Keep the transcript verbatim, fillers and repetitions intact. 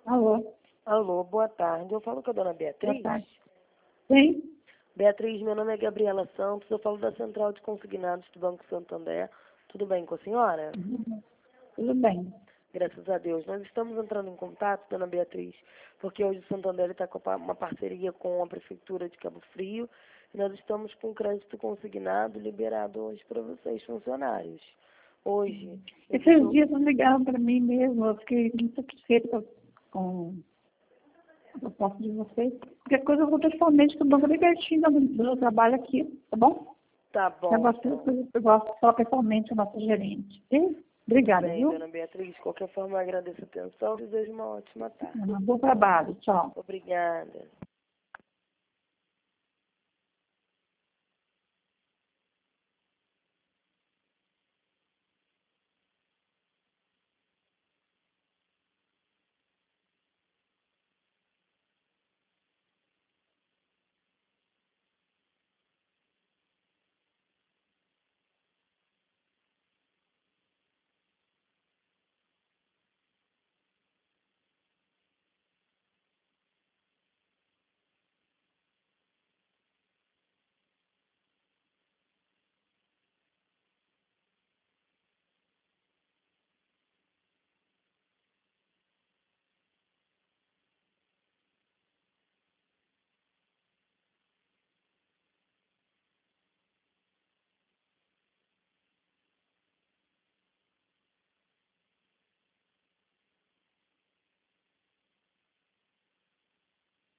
Alô? Alô, boa tarde. Eu falo com a dona Beatriz. Boa tarde. Sim? Beatriz, meu nome é Gabriela Santos, eu falo da Central de Consignados do Banco Santander. Tudo bem com a senhora? Uhum. Tudo bem. Graças a Deus. Nós estamos entrando em contato, dona Beatriz, porque hoje o Santander está com uma parceria com a Prefeitura de Cabo Frio e nós estamos com crédito consignado liberado hoje para vocês, funcionários. Hoje. Esses estou... dias não ligaram para mim mesmo, eu fiquei muito satisfeita com a proposta de vocês. Qualquer coisa eu vou pessoalmente que eu vou bem pertinho do meu trabalho aqui, tá bom? Tá bom. Eu gosto, Então. eu gosto de falar pessoalmente com a nossa gerente. Sim? Obrigada, Bem, viu? dona Beatriz, de qualquer forma, eu agradeço a atenção e desejo uma ótima tarde. Um bom trabalho. Tchau. Obrigada.